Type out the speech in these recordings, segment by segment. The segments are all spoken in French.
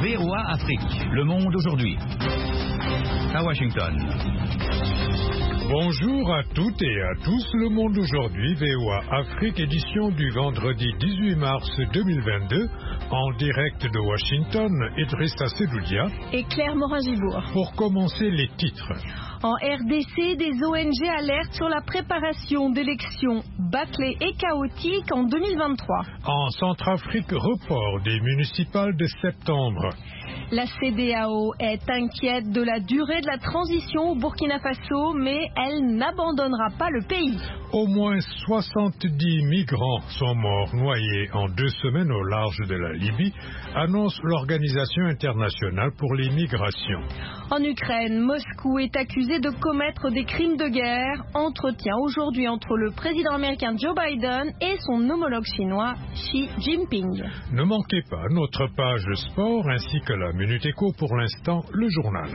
VOA Afrique, Le Monde aujourd'hui. À Washington. Bonjour à toutes et à tous, Le Monde aujourd'hui, VOA Afrique, édition du vendredi 18 mars 2022, en direct de Washington, Idrissa Sedoudia et Claire Morin-Gibourg. Pour commencer, les titres. En RDC, des ONG alertent sur la préparation d'élections bâclées et chaotiques en 2023. En Centrafrique, report des municipales de septembre. La CEDEAO est inquiète de la durée de la transition au Burkina Faso, mais elle n'abandonnera pas le pays. Au moins 70 migrants sont morts noyés en 2 semaines au large de la Libye, annonce l'Organisation internationale pour les migrations. En Ukraine, Moscou est accusé de commettre des crimes de guerre. Entretien aujourd'hui entre le président américain Joe Biden et son homologue chinois Xi Jinping. Ne manquez pas notre page sport ainsi que la Minute Éco. Pour l'instant, le journal.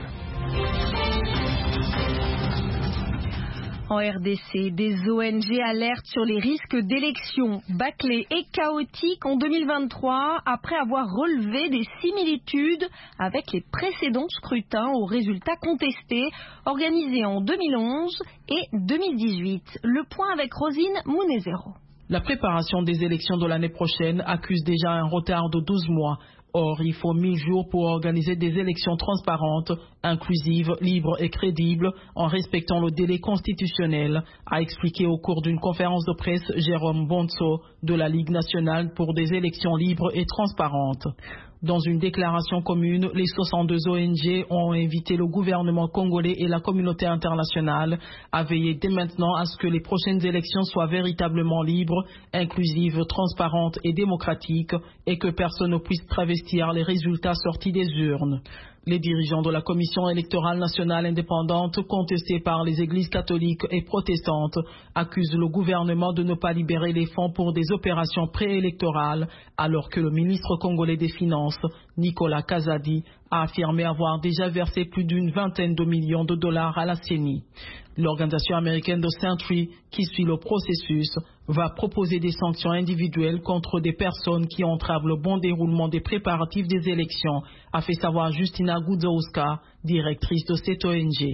En RDC, des ONG alertent sur les risques d'élections bâclées et chaotiques en 2023 après avoir relevé des similitudes avec les précédents scrutins aux résultats contestés organisés en 2011 et 2018. Le point avec Rosine Mounezero. La préparation des élections de l'année prochaine accuse déjà un retard de 12 mois. Or, il faut 1000 jours pour organiser des élections transparentes, inclusives, libres et crédibles, en respectant le délai constitutionnel, a expliqué au cours d'une conférence de presse Jérôme Bonso de la Ligue nationale pour des élections libres et transparentes. Dans une déclaration commune, les 62 ONG ont invité le gouvernement congolais et la communauté internationale à veiller dès maintenant à ce que les prochaines élections soient véritablement libres, inclusives, transparentes et démocratiques et que personne ne puisse travestir les résultats sortis des urnes. Les dirigeants de la Commission électorale nationale indépendante, contestée par les églises catholiques et protestantes, accusent le gouvernement de ne pas libérer les fonds pour des opérations préélectorales, alors que le ministre congolais des Finances, Nicolas Kazadi, a affirmé avoir déjà versé plus d'une vingtaine de millions de dollars à la CENI. L'organisation américaine de Sentry, qui suit le processus, va proposer des sanctions individuelles contre des personnes qui entravent le bon déroulement des préparatifs des élections, a fait savoir Justina Gudzowska, directrice de cette ONG.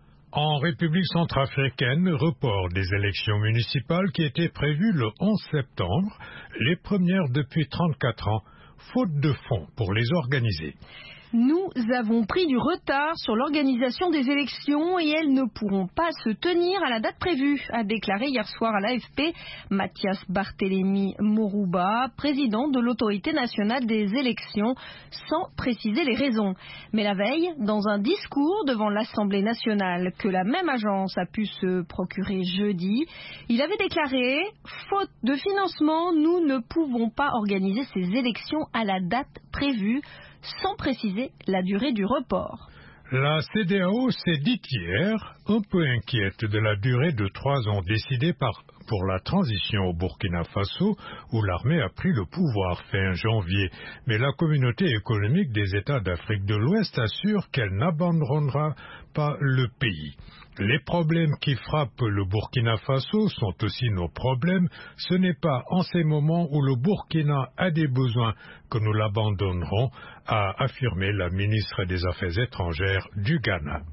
En République centrafricaine, report des élections municipales qui étaient prévues le 11 septembre, les premières depuis 34 ans, faute de fonds pour les organiser. Nous avons pris du retard sur l'organisation des élections et elles ne pourront pas se tenir à la date prévue, a déclaré hier soir à l'AFP Mathias Barthélémy Morouba, président de l'autorité nationale des élections, sans préciser les raisons. Mais la veille, dans un discours devant l'Assemblée nationale que la même agence a pu se procurer jeudi, il avait déclaré « Faute de financement, nous ne pouvons pas organiser ces élections à la date prévue », sans préciser la durée du report. La CEDEAO s'est dite hier un peu inquiète de la durée de 3 ans décidée pour la transition au Burkina Faso, où l'armée a pris le pouvoir fin janvier. Mais la communauté économique des États d'Afrique de l'Ouest assure qu'elle n'abandonnera pas le pays. Les problèmes qui frappent le Burkina Faso sont aussi nos problèmes. Ce n'est pas en ces moments où le Burkina a des besoins que nous l'abandonnerons, a affirmé la ministre des Affaires étrangères du Ghana.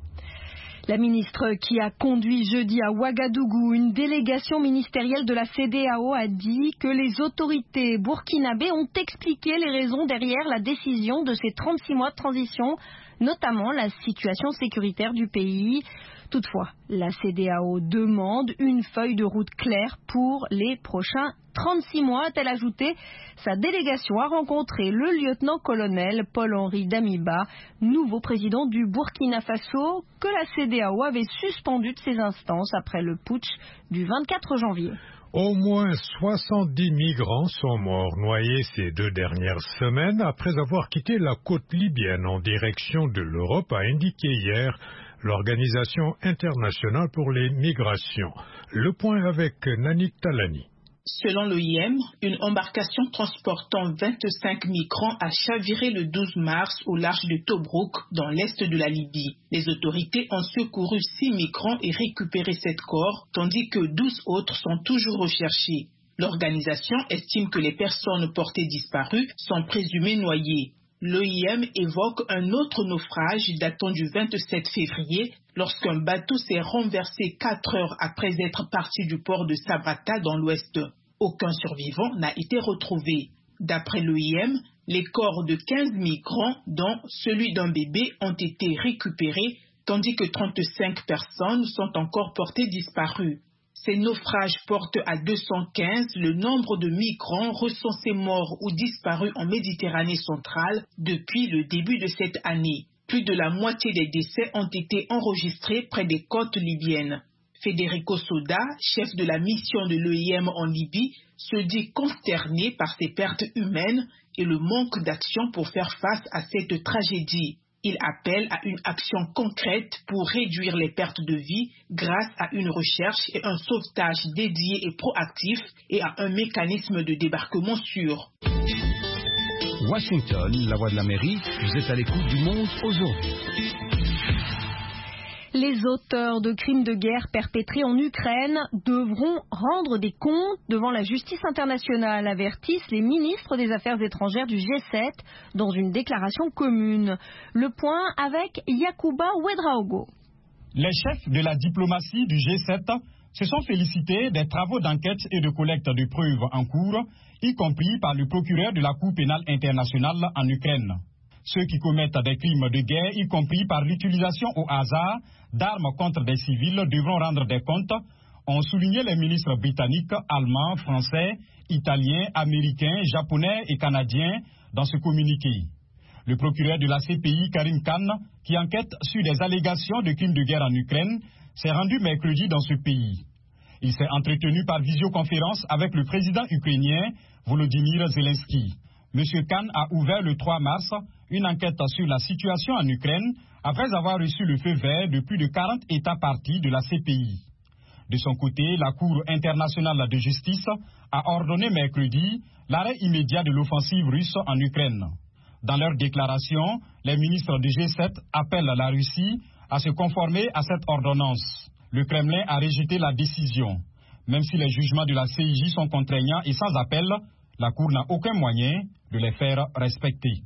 La ministre qui a conduit jeudi à Ouagadougou une délégation ministérielle de la CEDEAO a dit que les autorités burkinabées ont expliqué les raisons derrière la décision de ces 36 mois de transition, notamment la situation sécuritaire du pays. Toutefois, la CEDEAO demande une feuille de route claire pour les prochains 36 mois, a-t-elle ajouté. Sa délégation a rencontré le lieutenant-colonel Paul-Henri Damiba, nouveau président du Burkina Faso, que la CEDEAO avait suspendu de ses instances après le putsch du 24 janvier. Au moins 70 migrants sont morts noyés ces 2 dernières semaines après avoir quitté la côte libyenne en direction de l'Europe, a indiqué hier l'Organisation internationale pour les migrations. Le point avec Nanik Talani. Selon l'OIM, une embarcation transportant 25 migrants a chaviré le 12 mars au large de Tobrouk, dans l'est de la Libye. Les autorités ont secouru 6 migrants et récupéré 7 corps, tandis que 12 autres sont toujours recherchés. L'organisation estime que les personnes portées disparues sont présumées noyées. L'OIM évoque un autre naufrage datant du 27 février lorsqu'un bateau s'est renversé 4 heures après être parti du port de Sabratha dans l'ouest. Aucun survivant n'a été retrouvé. D'après l'OIM, les corps de 15 migrants, dont celui d'un bébé, ont été récupérés, tandis que 35 personnes sont encore portées disparues. Ces naufrages portent à 215 le nombre de migrants recensés morts ou disparus en Méditerranée centrale depuis le début de cette année. Plus de la moitié des décès ont été enregistrés près des côtes libyennes. Federico Soda, chef de la mission de l'OIM en Libye, se dit consterné par ces pertes humaines et le manque d'action pour faire face à cette tragédie. Il appelle à une action concrète pour réduire les pertes de vie grâce à une recherche et un sauvetage dédié et proactif et à un mécanisme de débarquement sûr. Washington, la voix de l'Amérique, vous êtes à l'écoute du monde aujourd'hui. Les auteurs de crimes de guerre perpétrés en Ukraine devront rendre des comptes devant la justice internationale, avertissent les ministres des Affaires étrangères du G7 dans une déclaration commune. Le point avec Yacouba Ouedraogo. Les chefs de la diplomatie du G7 se sont félicités des travaux d'enquête et de collecte de preuves en cours, y compris par le procureur de la Cour pénale internationale en Ukraine. Ceux qui commettent des crimes de guerre, y compris par l'utilisation au hasard d'armes contre des civils, devront rendre des comptes, ont souligné les ministres britanniques, allemands, français, italiens, américains, japonais et canadiens dans ce communiqué. Le procureur de la CPI, Karim Khan, qui enquête sur des allégations de crimes de guerre en Ukraine, s'est rendu mercredi dans ce pays. Il s'est entretenu par visioconférence avec le président ukrainien Volodymyr Zelensky. M. Khan a ouvert le 3 mars une enquête sur la situation en Ukraine après avoir reçu le feu vert de plus de 40 États parties de la CPI. De son côté, la Cour internationale de justice a ordonné mercredi l'arrêt immédiat de l'offensive russe en Ukraine. Dans leur déclaration, les ministres du G7 appellent la Russie à se conformer à cette ordonnance. Le Kremlin a rejeté la décision. Même si les jugements de la CIJ sont contraignants et sans appel, la Cour n'a aucun moyen de les faire respecter.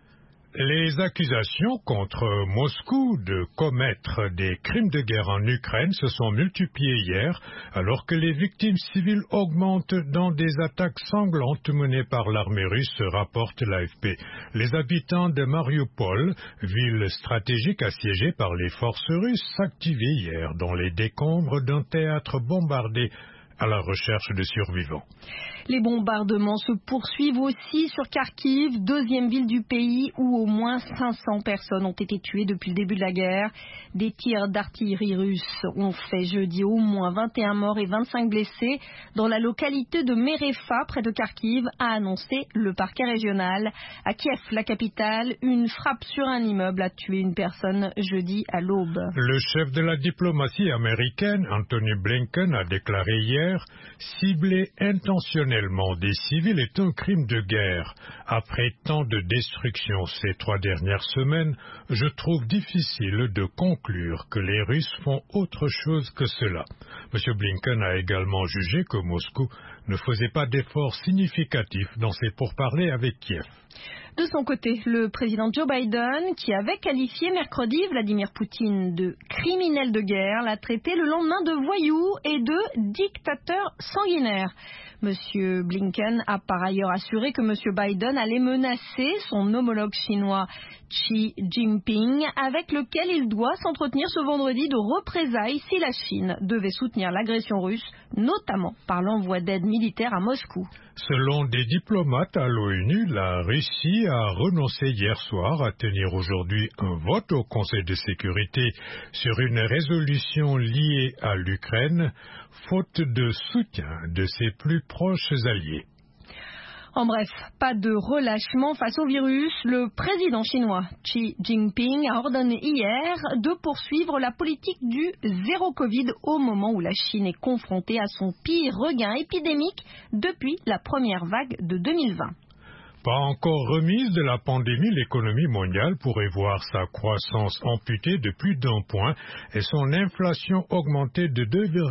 Les accusations contre Moscou de commettre des crimes de guerre en Ukraine se sont multipliées hier, alors que les victimes civiles augmentent dans des attaques sanglantes menées par l'armée russe, rapporte l'AFP. Les habitants de Mariupol, ville stratégique assiégée par les forces russes, s'activaient hier dans les décombres d'un théâtre bombardé à la recherche de survivants. Les bombardements se poursuivent aussi sur Kharkiv, deuxième ville du pays où au moins 500 personnes ont été tuées depuis le début de la guerre. Des tirs d'artillerie russe ont fait jeudi au moins 21 morts et 25 blessés dans la localité de Merefa, près de Kharkiv, a annoncé le parquet régional. À Kiev, la capitale, une frappe sur un immeuble a tué une personne jeudi à l'aube. Le chef de la diplomatie américaine, Anthony Blinken, a déclaré hier « Cibler intentionnellement des civils est un crime de guerre. Après tant de destruction ces 3 dernières semaines, je trouve difficile de conclure que les Russes font autre chose que cela. » M. Blinken a également jugé que Moscou ne faisait pas d'efforts significatifs dans ses pourparlers avec Kiev. De son côté, le président Joe Biden, qui avait qualifié mercredi Vladimir Poutine de criminel de guerre, l'a traité le lendemain de voyou et de dictateur sanguinaire. M. Blinken a par ailleurs assuré que M. Biden allait menacer son homologue chinois Xi Jinping, avec lequel il doit s'entretenir ce vendredi de représailles si la Chine devait soutenir l'agression russe, notamment par l'envoi d'aide militaire à Moscou. Selon des diplomates à l'ONU, la Russie a renoncé hier soir à tenir aujourd'hui un vote au Conseil de sécurité sur une résolution liée à l'Ukraine, faute de soutien de ses plus proches alliés. En bref, pas de relâchement face au virus. Le président chinois Xi Jinping a ordonné hier de poursuivre la politique du zéro Covid au moment où la Chine est confrontée à son pire regain épidémique depuis la première vague de 2020. Pas encore remise de la pandémie, l'économie mondiale pourrait voir sa croissance amputée de plus d'1 point et son inflation augmenter de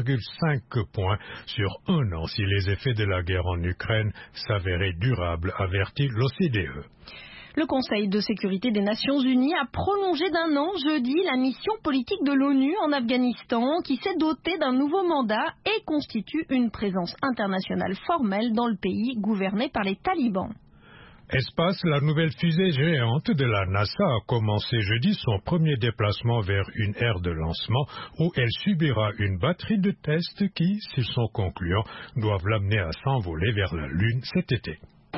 2,5 points sur 1 an si les effets de la guerre en Ukraine s'avéraient durables, avertit l'OCDE. Le Conseil de sécurité des Nations Unies a prolongé d'1 an jeudi la mission politique de l'ONU en Afghanistan qui s'est dotée d'un nouveau mandat et constitue une présence internationale formelle dans le pays gouverné par les talibans. Espace, la nouvelle fusée géante de la NASA a commencé jeudi son premier déplacement vers une aire de lancement où elle subira une batterie de tests qui, s'ils sont concluants, doivent l'amener à s'envoler vers la Lune cet été.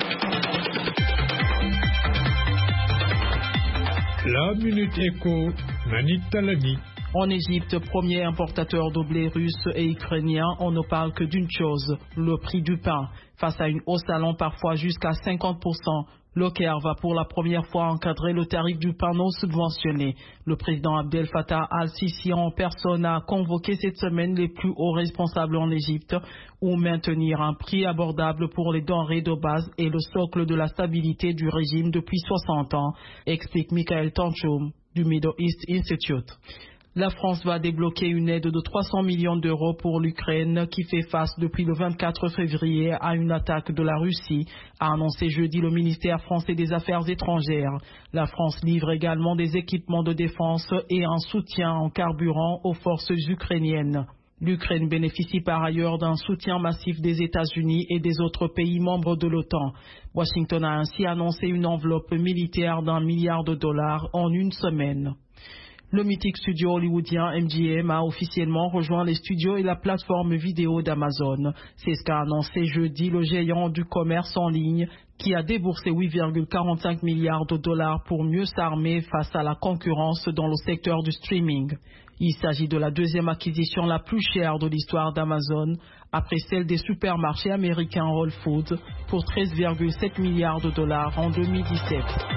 La Minute Éco, Nanit Talani. En Égypte, premier importateur de blé russe et ukrainien, on ne parle que d'une chose, le prix du pain. Face à une hausse allant parfois jusqu'à 50%, le Caire va pour la première fois encadrer le tarif du pain non subventionné. Le président Abdel Fattah al-Sisi en personne a convoqué cette semaine les plus hauts responsables en Égypte ou maintenir un prix abordable pour les denrées de base et le socle de la stabilité du régime depuis 60 ans, explique Michael Tanchoum du Middle East Institute. La France va débloquer une aide de 300 millions d'euros pour l'Ukraine qui fait face depuis le 24 février à une attaque de la Russie, a annoncé jeudi le ministère français des Affaires étrangères. La France livre également des équipements de défense et un soutien en carburant aux forces ukrainiennes. L'Ukraine bénéficie par ailleurs d'un soutien massif des États-Unis et des autres pays membres de l'OTAN. Washington a ainsi annoncé une enveloppe militaire d'$1 milliard en une semaine. Le mythique studio hollywoodien MGM a officiellement rejoint les studios et la plateforme vidéo d'Amazon. C'est ce qu'a annoncé jeudi le géant du commerce en ligne qui a déboursé 8,45 milliards de dollars pour mieux s'armer face à la concurrence dans le secteur du streaming. Il s'agit de la deuxième acquisition la plus chère de l'histoire d'Amazon, après celle des supermarchés américains Whole Foods pour 13,7 milliards de dollars en 2017.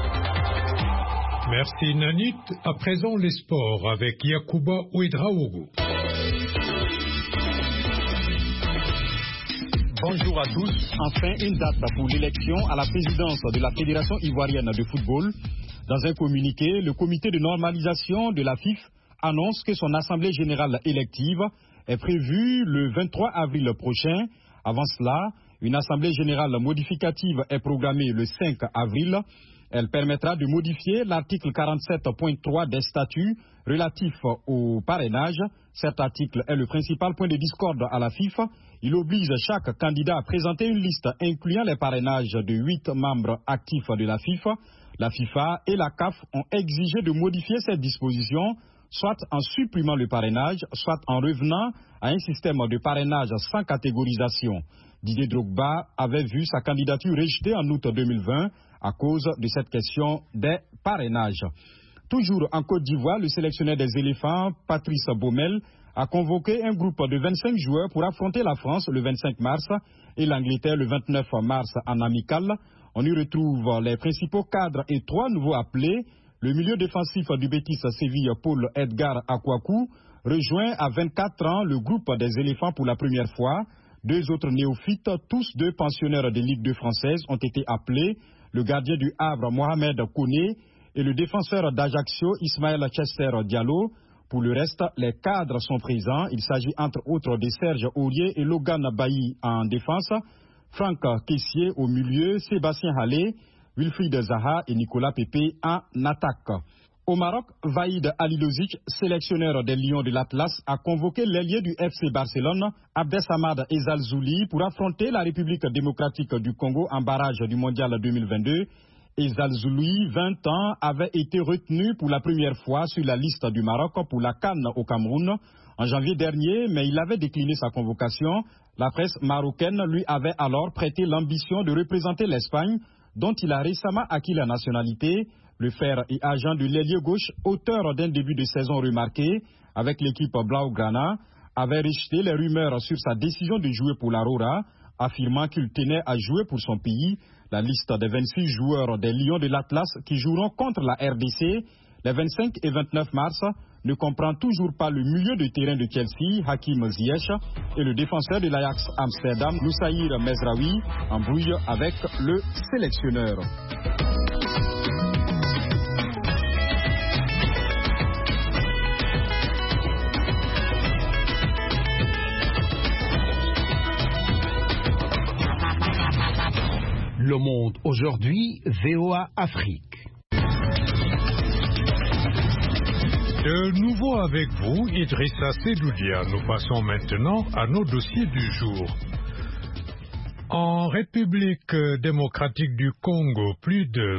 Merci Nanit. À présent les sports avec Yacouba Ouedraogo. Bonjour à tous. Enfin, une date pour l'élection à la présidence de la Fédération ivoirienne de football. Dans un communiqué, le comité de normalisation de la FIF annonce que son assemblée générale élective est prévue le 23 avril prochain. Avant cela, une assemblée générale modificative est programmée le 5 avril. Elle permettra de modifier l'article 47.3 des statuts relatifs au parrainage. Cet article est le principal point de discorde à la FIFA. Il oblige chaque candidat à présenter une liste incluant les parrainages de 8 membres actifs de la FIFA. La FIFA et la CAF ont exigé de modifier cette disposition, soit en supprimant le parrainage, soit en revenant à un système de parrainage sans catégorisation. Didier Drogba avait vu sa candidature rejetée en août 2020 à cause de cette question des parrainages. Toujours en Côte d'Ivoire, le sélectionneur des éléphants, Patrice Baumel, a convoqué un groupe de 25 joueurs pour affronter la France le 25 mars et l'Angleterre le 29 mars en amical. On y retrouve les principaux cadres et 3 nouveaux appelés. Le milieu défensif du Betis Séville, Paul Edgar Akwaku, rejoint à 24 ans le groupe des éléphants pour la première fois. 2 autres néophytes, tous 2 pensionnaires de Ligue 2 française, ont été appelés. Le gardien du Havre, Mohamed Kone, et le défenseur d'Ajaccio, Ismaël Chester Diallo. Pour le reste, les cadres sont présents. Il s'agit entre autres de Serge Aurier et Logan Bailly en défense, Franck Kessier au milieu, Sébastien Hallé, Wilfried Zaha et Nicolas Pépé en attaque. Au Maroc, Vaïd Alilozic, sélectionneur des Lions de l'Atlas, a convoqué l'ailier du FC Barcelone, Abdesamad Ezalzouli, pour affronter la République démocratique du Congo en barrage du Mondial 2022. Ezalzouli, 20 ans, avait été retenu pour la première fois sur la liste du Maroc pour la CAN au Cameroun en janvier dernier, mais il avait décliné sa convocation. La presse marocaine lui avait alors prêté l'ambition de représenter l'Espagne, dont il a récemment acquis la nationalité. Le fer et agent de l'ailier gauche, auteur d'un début de saison remarqué avec l'équipe Blaugrana, avait rejeté les rumeurs sur sa décision de jouer pour l'Aurora, affirmant qu'il tenait à jouer pour son pays. La liste des 26 joueurs des Lions de l'Atlas qui joueront contre la RDC les 25 et 29 mars ne comprend toujours pas le milieu de terrain de Chelsea, Hakim Ziyech, et le défenseur de l'Ajax Amsterdam, Noussaïr Mezraoui, en brouille avec le sélectionneur. Le Monde aujourd'hui, VOA Afrique. De nouveau avec vous, Idrissa Sedoudia. Nous passons maintenant à nos dossiers du jour. En République démocratique du Congo, plus de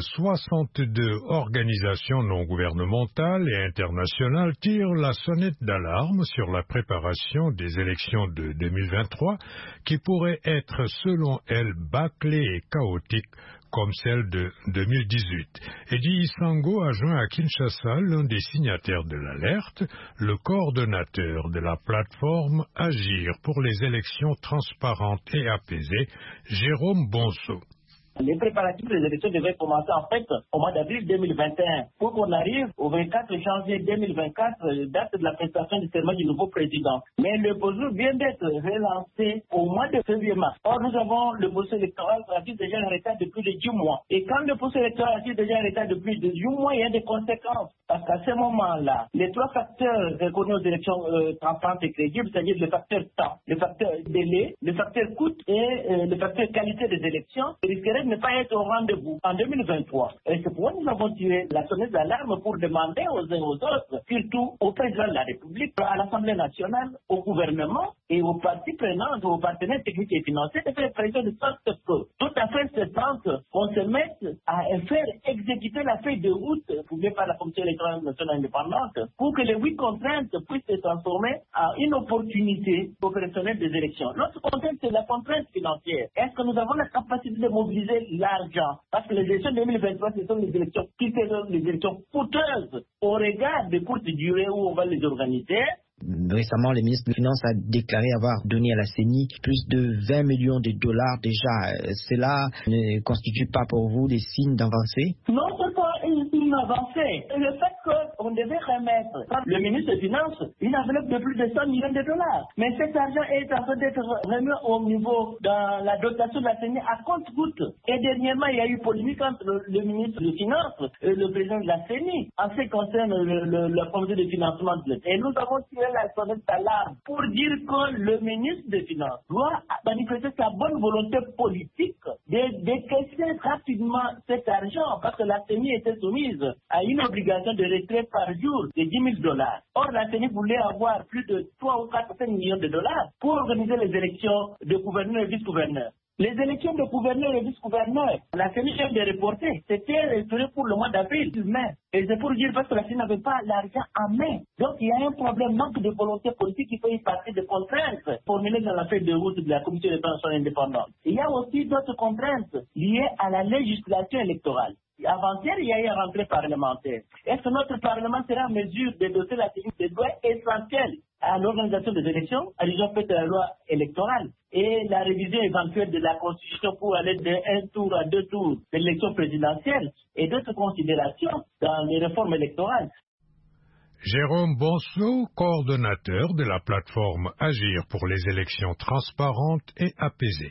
62 organisations non gouvernementales et internationales tirent la sonnette d'alarme sur la préparation des élections de 2023 qui pourraient être, selon elles, bâclées et chaotiques comme celle de 2018. Eddie Isango a joint à Kinshasa l'un des signataires de l'alerte, le coordonnateur de la plateforme Agir pour les élections transparentes et apaisées, Jérôme Bonso. Les préparatifs des élections devaient commencer en fait au mois d'avril 2021 pour qu'on arrive au 24 janvier 2024, date de la prestation du serment du nouveau président. Mais le processus vient d'être relancé au mois de février-mars. Or, nous avons le processus électoral qui est déjà en retard de plus de 10 mois. Et quand le processus électoral est déjà en retard de plus de 10 mois, il y a des conséquences. Parce qu'à ce moment-là, les trois facteurs reconnus aux élections transparentes et crédibles, c'est-à-dire le facteur temps, le facteur délai, le facteur coût et le facteur qualité des élections, risqueraient de ne pas être au rendez-vous en 2023. Et c'est pourquoi nous avons tiré la sonnette d'alarme pour demander aux uns aux autres, surtout au président de la République, à l'Assemblée nationale, au gouvernement et aux parties prenantes, aux partenaires techniques et financiers, de faire pression de sorte que tout à fait cette qu'on se mette à faire exécuter la feuille de route publiée par la Commission électorale nationale indépendante pour que les 8 contraintes puissent se transformer en une opportunité opérationnelle des élections. L'autre contrainte, c'est la contrainte financière. Est-ce que nous avons la capacité de mobiliser l'argent? Parce que les élections 2023, ce sont les élections qui seront des élections coûteuses au regard des courtes durées où on va les organiser. Récemment, le ministre des Finances a déclaré avoir donné à la CENI plus de 20 millions de dollars déjà. Cela ne constitue pas pour vous des signes d'avancée? Non, c'est pas une signe d'avancée. Le fait qu'on devait remettre le ministre des Finances une enveloppe de plus de 100 millions de dollars. Mais cet argent est en train d'être remis au niveau de la dotation de la CENI à compte-goutte. Et dernièrement, il y a eu polémique entre le ministre des Finances et le président de la CENI en ce qui concerne la comité de financement de l'État. Et nous avons tiré la sonnette d'alarme pour dire que le ministre des Finances doit manifester sa bonne volonté politique de décaisser rapidement cet argent parce que la CENI était soumise à une obligation de retrait par jour de 10 000 dollars. Or, la CENI voulait avoir plus de 3 ou 4 millions de dollars pour organiser les élections de gouverneurs et vice-gouverneurs. Les élections de gouverneurs et vice-gouverneurs, la CENI vient de reporter. C'était restauré pour le mois d'avril, mai. Et c'est pour dire parce que la CENI n'avait pas l'argent en main. Donc il y a un problème, manque de volonté politique qui fait partie des contraintes formulées dans la feuille de route de la Commission électorale indépendante. Il y a aussi d'autres contraintes liées à la législation électorale. Avant-hier, il y a eu une rentrée parlementaire. Est-ce que notre Parlement sera en mesure de doter la CENI des droits essentiels à l'organisation des élections, à l'usage de la loi électorale et la révision éventuelle de la Constitution pour aller de 1 tour à 2 tours de l'élection présidentielle et d'autres considérations dans les réformes électorales? Jérôme Bonso, coordonnateur de la plateforme Agir pour les élections transparentes et apaisées.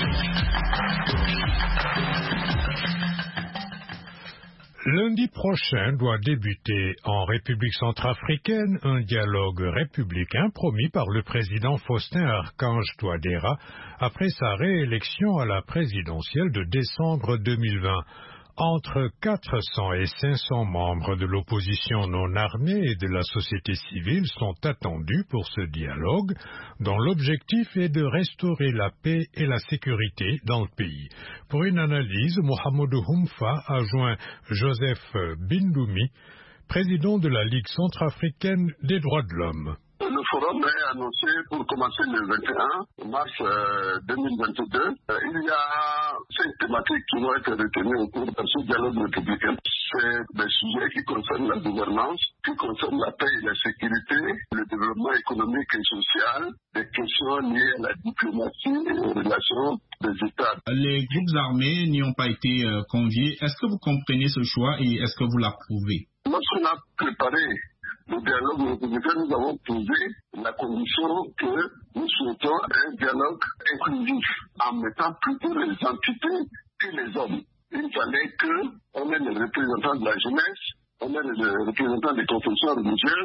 Lundi prochain doit débuter en République centrafricaine un dialogue républicain promis par le président Faustin Archange Touadéra après sa réélection à la présidentielle de décembre 2020. Entre 400 et 500 membres de l'opposition non armée et de la société civile sont attendus pour ce dialogue, dont l'objectif est de restaurer la paix et la sécurité dans le pays. Pour une analyse, Mohamedou Humfa a joint Joseph Bindoumi, président de la Ligue centrafricaine des droits de l'homme. Le forum est annoncé pour commencer le 21 mars 2022. Il y a 5 thématiques qui vont être retenues au cours de ce dialogue républicain. C'est des sujets qui concernent la gouvernance, qui concernent la paix et la sécurité, le développement économique et social, des questions liées à la diplomatie et aux relations des États. Les groupes armés n'y ont pas été conviés. Est-ce que vous comprenez ce choix et est-ce que vous l'approuvez? Lorsqu'on a préparé le dialogue républicain, nous avons posé la condition que nous souhaitons un dialogue inclusif en mettant plutôt les entités que les hommes. Il fallait qu'on ait les représentants de la jeunesse, on ait les représentants des confessions religieuses,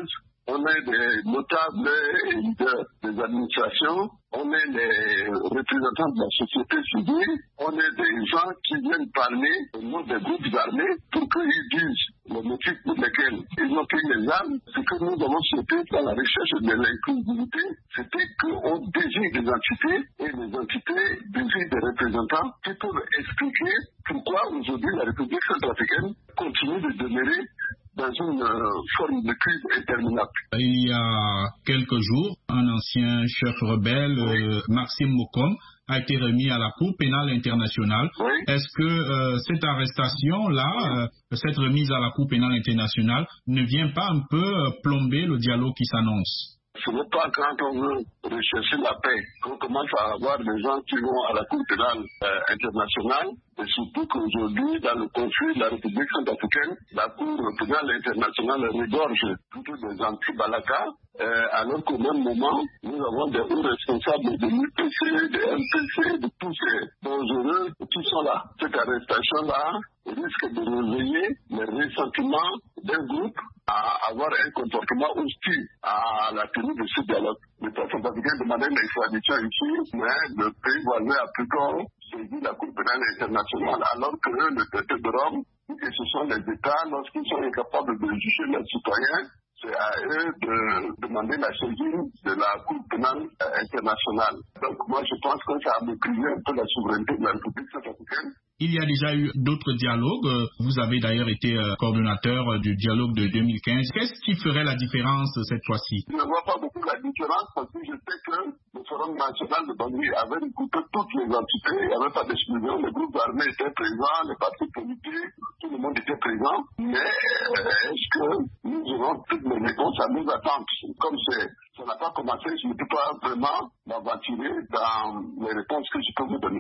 on est des notables et leaders des administrations, on est les représentants de la société civile, on est des gens qui viennent parler au nom des groupes armés pour qu'ils disent le motif pour lequel ils ont pris les armes. Ce que nous avons souhaité dans la recherche de l'inclusivité, c'était qu'on désigne des entités et les entités désignent des représentants qui peuvent expliquer pourquoi aujourd'hui la République centrafricaine continue de demeurer dans une forme de crise interminable. Il y a quelques jours, un ancien chef rebelle, Maxime Mokom, a été remis à la Cour pénale internationale. Oui. Est-ce que cette arrestation-là, cette remise à la Cour pénale internationale, ne vient pas un peu plomber le dialogue qui s'annonce? Ce n'est pas quand on veut rechercher la paix qu'on commence à avoir des gens qui vont à la Cour pénale internationale. Et surtout qu'aujourd'hui, dans le conflit de la République centrafricaine, la Cour pénale internationale regorge plutôt des anti-Balaka, alors qu'au même moment, nous avons des hauts responsables de l'UPC, de MPC, de tous ces dangereux qui sont là. Cette arrestation-là risque de réveiller les ressentiments d'un groupe à avoir un comportement hostile à la tenue de ce dialogue. L'État centrafricain demandait l'extradition ici, mais le pays voisin a plutôt saisi la Cour pénale internationale, alors que le traité de Rome dit que ce sont les États, lorsqu'ils sont incapables de juger leurs citoyens, c'est à eux de demander la saisine de la Cour pénale internationale. Donc moi je pense que ça a méprisé un peu la souveraineté de la République centrafricaine. Il y a déjà eu d'autres dialogues. Vous avez d'ailleurs été coordonnateur du dialogue de 2015. Qu'est-ce qui ferait la différence cette fois-ci? Je ne vois pas beaucoup la différence parce que je sais que le Forum national de Bangui avait écouté toutes les entités. Il n'y avait pas d'exclusion. Les groupes armés étaient présents, les partis politiques, tout le monde était présent. Mais est-ce que nous aurons toutes les réponses à nos attentes? Comme ça n'a pas commencé, je ne peux pas vraiment m'aventurer dans les réponses que je peux vous donner.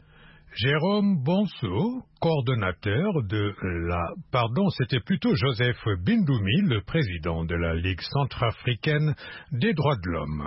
Jérôme Bonso, coordonnateur de la... c'était plutôt Joseph Bindoumi, le président de la Ligue centrafricaine des droits de l'homme.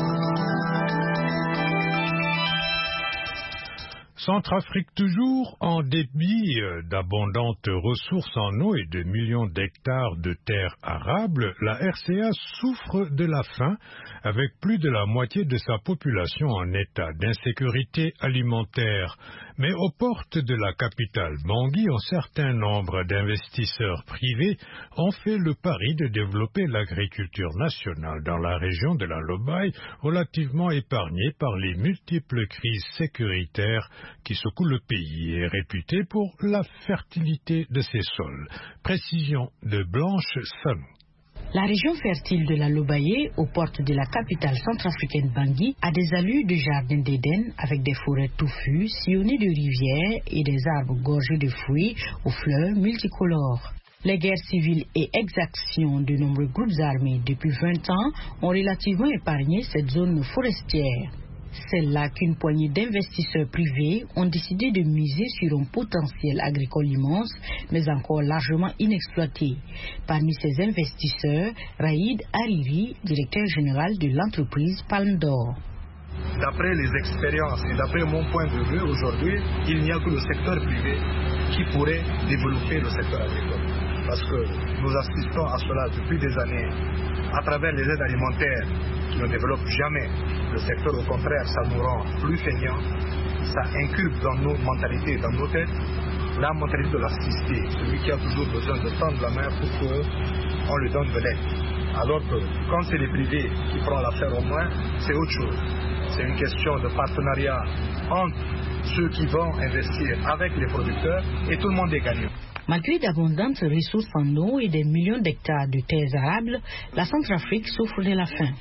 Centrafrique toujours, en dépit d'abondantes ressources en eau et de millions d'hectares de terres arables, la RCA souffre de la faim, avec plus de la moitié de sa population en état d'insécurité alimentaire. Mais aux portes de la capitale Bangui, un certain nombre d'investisseurs privés ont fait le pari de développer l'agriculture nationale dans la région de la Lobaye, relativement épargnée par les multiples crises sécuritaires qui secouent le pays et réputée pour la fertilité de ses sols. Précision de Blanche Sanou. La région fertile de la Lobaye, aux portes de la capitale centrafricaine Bangui, a des allures de jardin d'Éden avec des forêts touffues, sillonnées de rivières et des arbres gorgés de fruits aux fleurs multicolores. Les guerres civiles et exactions de nombreux groupes armés depuis 20 ans ont relativement épargné cette zone forestière. C'est là qu'une poignée d'investisseurs privés ont décidé de miser sur un potentiel agricole immense, mais encore largement inexploité. Parmi ces investisseurs, Raïd Hariri, directeur général de l'entreprise Palme d'Or. D'après les expériences et d'après mon point de vue, aujourd'hui, il n'y a que le secteur privé qui pourrait développer le secteur agricole. Parce que nous assistons à cela depuis des années à travers les aides alimentaires qui ne développent jamais le secteur. Au contraire, ça nous rend plus feignants, ça inculque dans nos mentalités, dans nos têtes, la mentalité de l'assister, celui qui a toujours besoin de tendre la main pour qu'on lui donne de l'aide. Alors que quand c'est les privés qui prennent l'affaire au moins, c'est autre chose. C'est une question de partenariat entre ceux qui vont investir avec les producteurs et tout le monde est gagnant. Malgré d'abondantes ressources en eau et des millions d'hectares de terres arables, la Centrafrique souffre de la faim.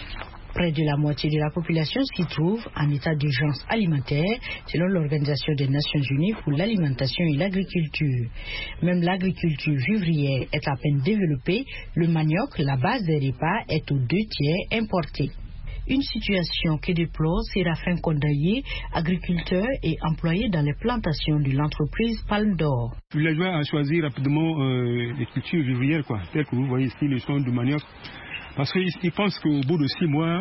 Près de la moitié de la population s'y trouve en état d'urgence alimentaire, selon l'Organisation des Nations Unies pour l'alimentation et l'agriculture. Même l'agriculture vivrière est à peine développée, le manioc, la base des repas, est aux 2/3 importé. Une situation que déplore Séraphin Kondaye, agriculteur et employé dans les plantations de l'entreprise Palme d'Or. Les villageois ont choisi rapidement les cultures vivrières, telles que vous voyez ici, le champ de manioc. Parce qu'ils pensent qu'au bout de 6 mois,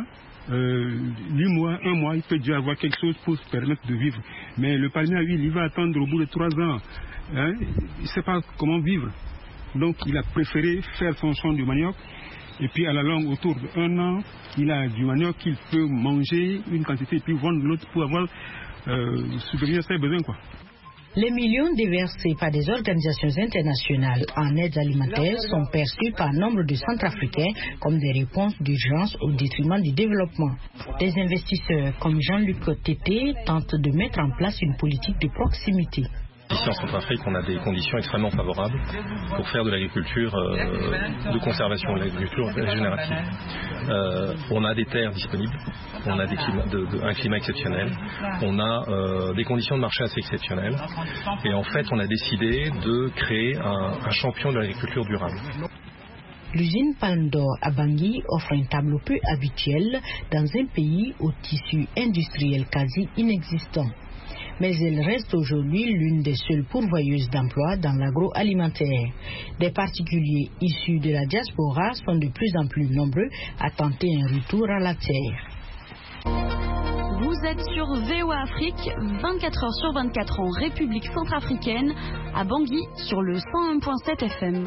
8 mois, 1 mois, il peut déjà avoir quelque chose pour se permettre de vivre. Mais le palmier à huile, il va attendre au bout de 3 ans. Il ne sait pas comment vivre. Donc il a préféré faire son champ de manioc Et puis à la longue, autour d'1 an, il a du manioc qu'il peut manger une quantité et puis vendre l'autre pour avoir subvenir à ses besoins, quoi. Les millions déversés par des organisations internationales en aide alimentaire sont perçus par nombre de Centrafricains comme des réponses d'urgence au détriment du développement. Des investisseurs comme Jean-Luc Tété tentent de mettre en place une politique de proximité. Ici en Centrafrique, on a des conditions extrêmement favorables pour faire de l'agriculture de conservation, de l'agriculture régénérative. On a des terres disponibles, on a un climat exceptionnel, on a des conditions de marché assez exceptionnelles. Et en fait, on a décidé de créer un champion de l'agriculture durable. L'usine Palme d'Or à Bangui offre un tableau peu habituel dans un pays au tissu industriel quasi inexistant. Mais elle reste aujourd'hui l'une des seules pourvoyeuses d'emplois dans l'agroalimentaire. Des particuliers issus de la diaspora sont de plus en plus nombreux à tenter un retour à la terre. Vous êtes sur VOA Afrique, 24 heures sur 24 en République centrafricaine, à Bangui sur le 101.7 FM.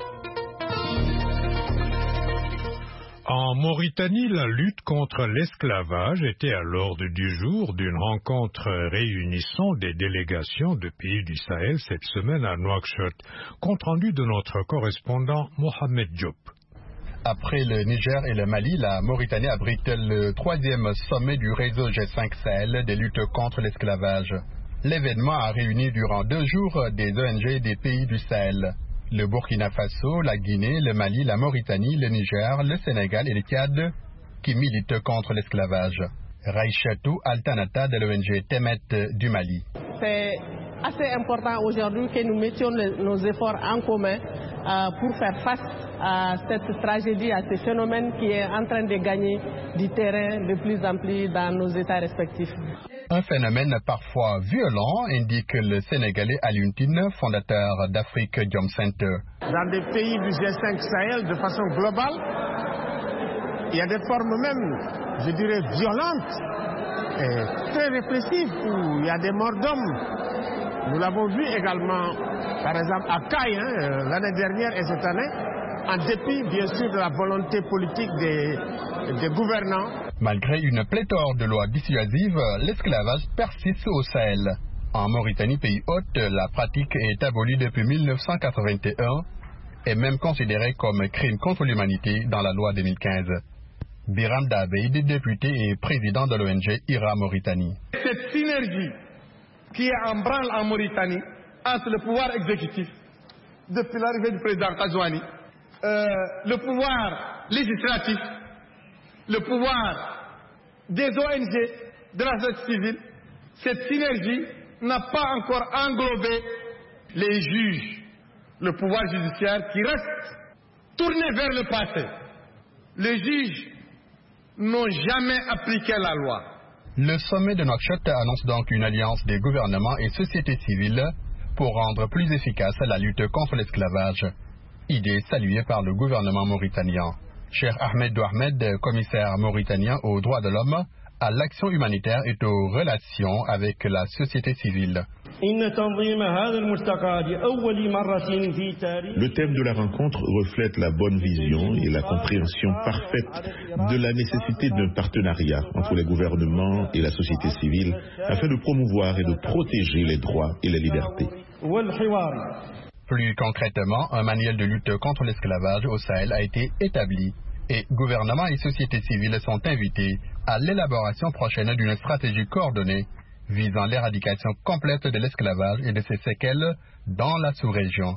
En Mauritanie, la lutte contre l'esclavage était à l'ordre du jour d'une rencontre réunissant des délégations de pays du Sahel cette semaine à Nouakchott. Compte rendu de notre correspondant Mohamed Diop. Après le Niger et le Mali, la Mauritanie abrite le 3e sommet du réseau G5 Sahel des luttes contre l'esclavage. L'événement a réuni durant 2 jours des ONG des pays du Sahel. Le Burkina Faso, la Guinée, le Mali, la Mauritanie, le Niger, le Sénégal et le Tchad qui militent contre l'esclavage. Raïchatou Altanata de l'ONG Temet du Mali. C'est assez important aujourd'hui que nous mettions nos efforts en commun pour faire face à cette tragédie, à ce phénomène qui est en train de gagner du terrain de plus en plus dans nos États respectifs. Un phénomène parfois violent, indique le Sénégalais Alioune, fondateur d'Afrique Jom Center. Dans des pays du G5 Sahel, de façon globale, il y a des formes même, je dirais, violentes et très répressives, où il y a des morts d'hommes. Nous l'avons vu également, par exemple, à Caille, l'année dernière et cette année, en dépit, bien sûr, de la volonté politique des gouvernants. Malgré une pléthore de lois dissuasives, l'esclavage persiste au Sahel. En Mauritanie, pays hôte, la pratique est abolie depuis 1981 et même considérée comme crime contre l'humanité dans la loi 2015. Biram Dabeid, député et président de l'ONG IRA Mauritanie. Cette synergie qui est en branle en Mauritanie entre le pouvoir exécutif, depuis l'arrivée du président Kazouani, le pouvoir législatif, le pouvoir des ONG, de la société civile, cette synergie n'a pas encore englobé les juges, le pouvoir judiciaire qui reste tourné vers le passé. Les juges n'ont jamais appliqué la loi. Le sommet de Nouakchott annonce donc une alliance des gouvernements et sociétés civiles pour rendre plus efficace la lutte contre l'esclavage. Idée saluée par le gouvernement mauritanien. Cheikh Ahmed Douahmed, commissaire mauritanien aux droits de l'homme, à l'action humanitaire et aux relations avec la société civile. Le thème de la rencontre reflète la bonne vision et la compréhension parfaite de la nécessité d'un partenariat entre les gouvernements et la société civile afin de promouvoir et de protéger les droits et les libertés. Plus concrètement, un manuel de lutte contre l'esclavage au Sahel a été établi et gouvernements et sociétés civiles sont invités à l'élaboration prochaine d'une stratégie coordonnée visant l'éradication complète de l'esclavage et de ses séquelles dans la sous-région.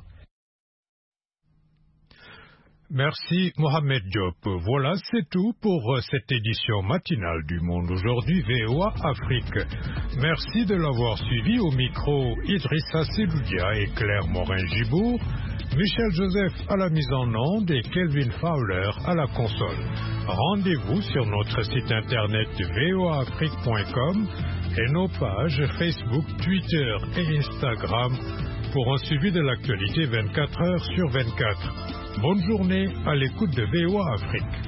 Merci Mohamed Diop. Voilà, c'est tout pour cette édition matinale du Monde aujourd'hui VOA Afrique. Merci de l'avoir suivi. Au micro, Idrissa Seloudia et Claire Morin-Gibourg, Michel Joseph à la mise en onde et Kelvin Fowler à la console. Rendez-vous sur notre site internet voaafrique.com et nos pages Facebook, Twitter et Instagram pour un suivi de l'actualité 24 heures sur 24. Bonne journée à l'écoute de VOA Afrique.